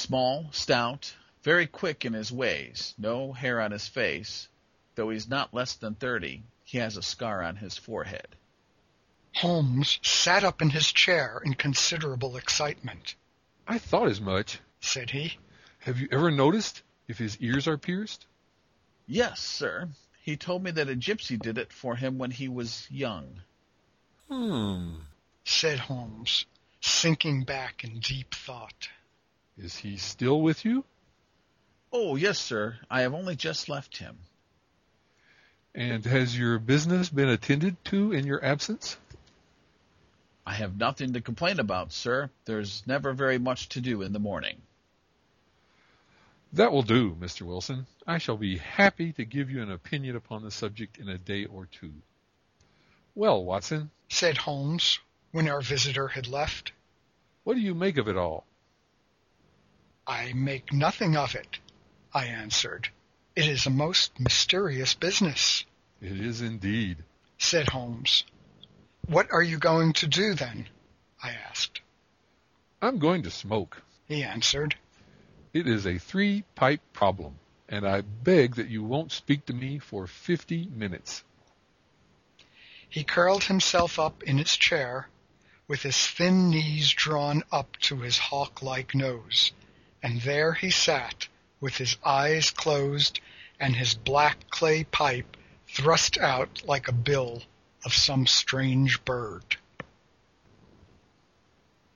Small, stout, very quick in his ways, no hair on his face. Though he's not less than 30, he has a scar on his forehead. Holmes sat up in his chair in considerable excitement. I thought as much, said he. Have you ever noticed if his ears are pierced? Yes, sir. He told me that a gypsy did it for him when he was young. Said Holmes, sinking back in deep thought. Is he still with you? Oh, yes, sir. I have only just left him. And has your business been attended to in your absence? I have nothing to complain about, sir. There's never very much to do in the morning. That will do, Mr. Wilson. I shall be happy to give you an opinion upon the subject in a day or two. Well, Watson, said Holmes, when our visitor had left, what do you make of it all? I make nothing of it, I answered. It is a most mysterious business. It is indeed, said Holmes. What are you going to do, then? I asked. I'm going to smoke, he answered. It is a 3-pipe problem, and I beg that you won't speak to me for 50 minutes. He curled himself up in his chair, with his thin knees drawn up to his hawk-like nose, and there he sat, with his eyes closed and his black clay pipe thrust out like a bill of some strange bird.